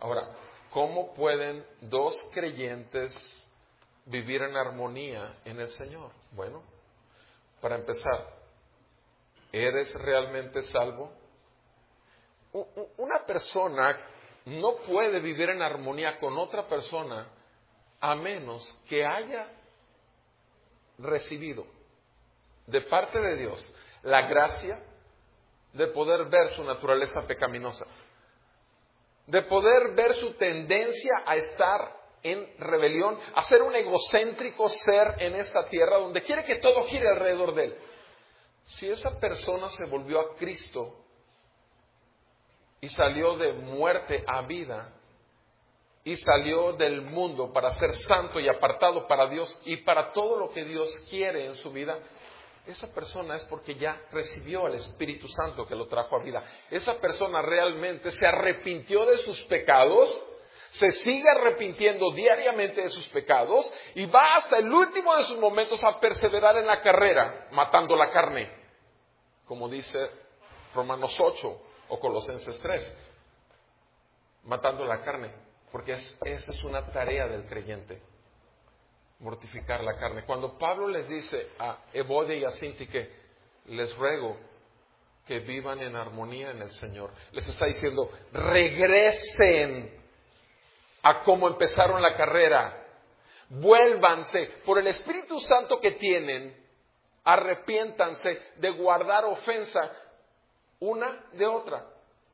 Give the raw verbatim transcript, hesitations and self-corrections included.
Ahora, ¿cómo pueden dos creyentes vivir en armonía en el Señor? Bueno, para empezar, ¿eres realmente salvo? Una persona no puede vivir en armonía con otra persona a menos que haya recibido de parte de Dios la gracia de poder ver su naturaleza pecaminosa, de poder ver su tendencia a estar en rebelión, a ser un egocéntrico ser en esta tierra donde quiere que todo gire alrededor de él. Si esa persona se volvió a Cristo y salió de muerte a vida, y salió del mundo para ser santo y apartado para Dios y para todo lo que Dios quiere en su vida, esa persona es porque ya recibió al Espíritu Santo que lo trajo a vida. Esa persona realmente se arrepintió de sus pecados, se sigue arrepintiendo diariamente de sus pecados y va hasta el último de sus momentos a perseverar en la carrera, matando la carne, como dice Romanos ocho o Colosenses tres, matando la carne. Porque es, esa es una tarea del creyente, mortificar la carne. Cuando Pablo les dice a Evodia y a Sintique, les ruego que vivan en armonía en el Señor, les está diciendo, regresen a cómo empezaron la carrera, vuélvanse por el Espíritu Santo que tienen, arrepiéntanse de guardar ofensa una de otra.